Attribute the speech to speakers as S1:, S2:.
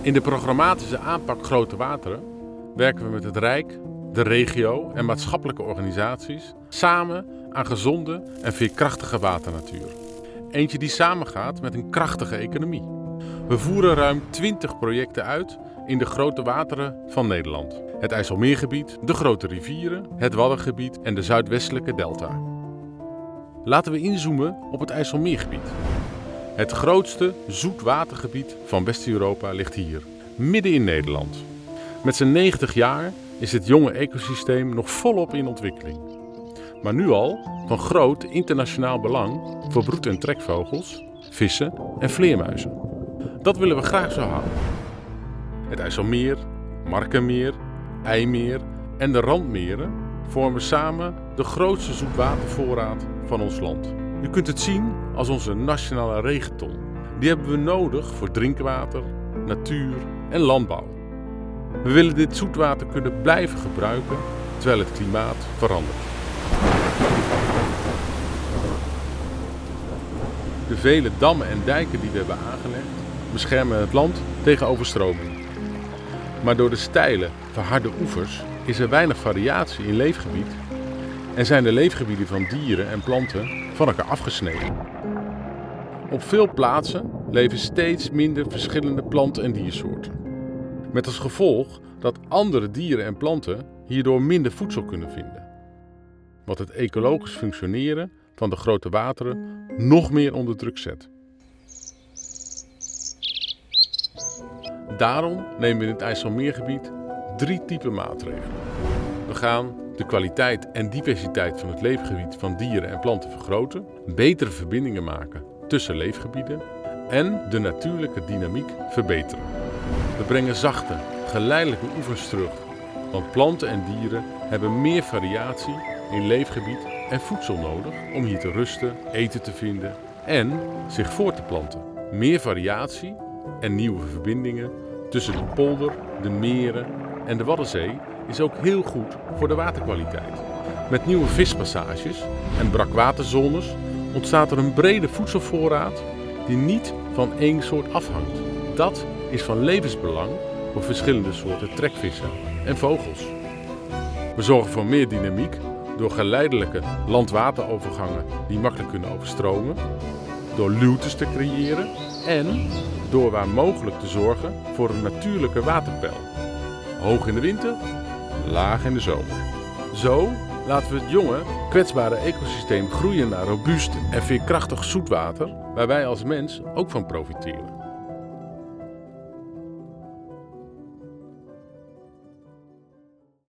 S1: In de programmatische aanpak Grote Wateren werken we met het Rijk, de regio en maatschappelijke organisaties samen aan gezonde en veerkrachtige waternatuur. Eentje die samengaat met een krachtige economie. We voeren ruim 20 projecten uit in de grote wateren van Nederland. Het IJsselmeergebied, de grote rivieren, het Waddengebied en de zuidwestelijke delta. Laten we inzoomen op het IJsselmeergebied. Het grootste zoetwatergebied van West-Europa ligt hier, midden in Nederland. Met zijn 90 jaar is het jonge ecosysteem nog volop in ontwikkeling. Maar nu al van groot internationaal belang voor broed- en trekvogels, vissen en vleermuizen. Dat willen we graag zo houden. Het IJsselmeer, Markermeer, IJmeer en de randmeren vormen samen de grootste zoetwatervoorraad van ons land. U kunt het zien als onze nationale regenton. Die hebben we nodig voor drinkwater, natuur en landbouw. We willen dit zoetwater kunnen blijven gebruiken terwijl het klimaat verandert. De vele dammen en dijken die we hebben aangelegd beschermen het land tegen overstroming. Maar door de steile, verharde oevers is er weinig variatie in leefgebied en zijn de leefgebieden van dieren en planten van elkaar afgesneden. Op veel plaatsen leven steeds minder verschillende planten- en diersoorten. Met als gevolg dat andere dieren en planten hierdoor minder voedsel kunnen vinden. Wat het ecologisch functioneren van de grote wateren nog meer onder druk zet. Daarom nemen we in het IJsselmeergebied 3 typen maatregelen. We gaan de kwaliteit en diversiteit van het leefgebied van dieren en planten vergroten, betere verbindingen maken tussen leefgebieden en de natuurlijke dynamiek verbeteren. We brengen zachte, geleidelijke oevers terug, want planten en dieren hebben meer variatie in leefgebied en voedsel nodig om hier te rusten, eten te vinden en zich voort te planten. Meer variatie en nieuwe verbindingen tussen de polder, de meren en de Waddenzee is ook heel goed voor de waterkwaliteit. Met nieuwe vispassages en brakwaterzones ontstaat er een brede voedselvoorraad die niet van één soort afhangt. Dat is van levensbelang voor verschillende soorten trekvissen en vogels. We zorgen voor meer dynamiek door geleidelijke land-waterovergangen die makkelijk kunnen overstromen, door luwtes te creëren en door waar mogelijk te zorgen voor een natuurlijke waterpeil. Hoog in de winter, laag in de zomer. Zo laten we het jonge, kwetsbare ecosysteem groeien naar robuust en veerkrachtig zoetwater, waar wij als mens ook van profiteren.